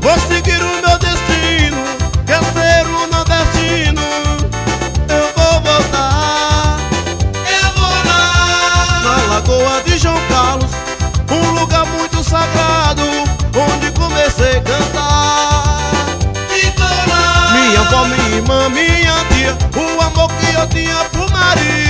vou seguir o meu destino, quer ser um nordestino. Eu vou voltar, eu vou lá na Lagoa de João Carlos, um lugar muito sagrado, onde comecei a cantar. Minha avó, minha irmã, minha tia, o amor que eu tinha pro marido.